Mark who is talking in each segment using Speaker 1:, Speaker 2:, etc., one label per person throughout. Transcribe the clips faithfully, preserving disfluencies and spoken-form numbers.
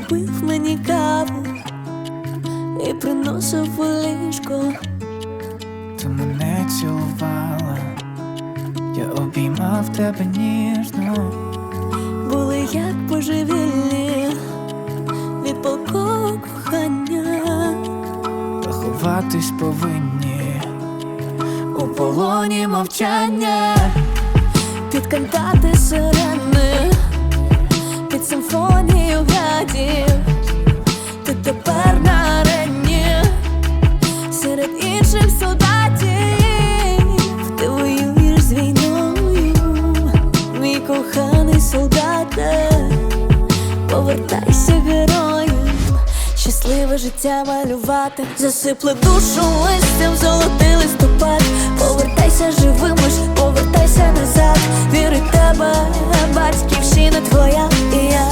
Speaker 1: робив мені каву і приносив у ліжко.
Speaker 2: Ти мене цілувала, я обіймав тебе ніжно.
Speaker 1: Були як божевільні від палкого кохання.
Speaker 2: Ховатись повинні у полоні мовчання.
Speaker 1: Під кантати сирени, під симфонію градів. Ти тепер на арені серед інших солдатів. Ти воюєш з війною, мій коханий солдате. Повертайся героєм, щасливе життя малювати. Засипле душу листям золотий листопад. Повертайся живим, лиш повертайся назад. Віри в тебе, батьківщина твоя і я.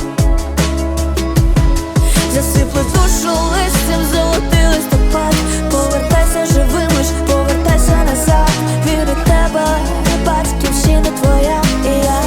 Speaker 1: Засипле душу листям золотий листопад. Повертайся живим, лиш повертайся назад. Віри в тебе, батьківщина твоя і я.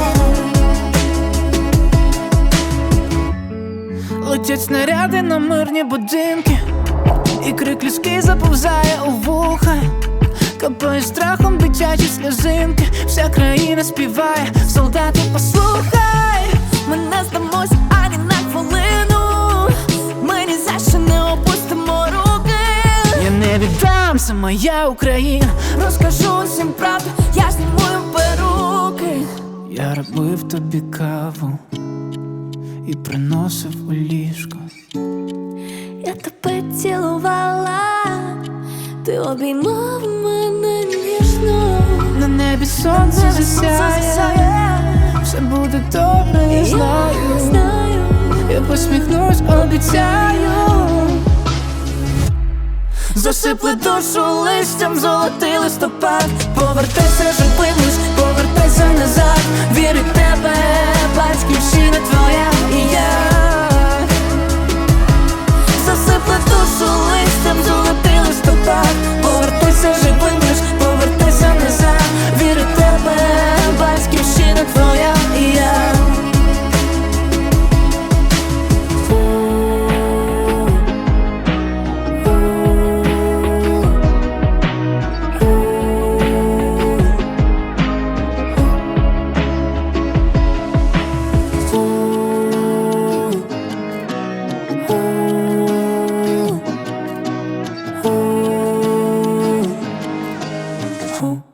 Speaker 2: Летять снаряди на мирні будинки, і крик людський заповзає у вуха. Капає страхом дитячі сльозинки. Вся країна співає, солдати, послухай.
Speaker 1: Ми не здамося ані на хвилину. Ми ні за що не опустимо руки.
Speaker 2: Я не віддам, це моя Україна.
Speaker 1: Розкажу усім правду, я знімую перуки.
Speaker 2: Я робив тобі каву і приносив у ліжко.
Speaker 1: Я тебе цілувала, ти обіймав мене ніжно.
Speaker 2: На небі сонце засяє, все буде добре, я знаю.
Speaker 1: знаю.
Speaker 2: Я посміхнусь, обіцяю. Засипле душу листям золотий листопад. Повертайся живим, лиш повертайся назад. Віри в тебе, батьківщина твоя і я.
Speaker 1: Засипле душу листям золотий листопад. Повертайся живим, лиш повертайся назад. Віри в тебе, батьківщина твоя і я.
Speaker 2: Ooh.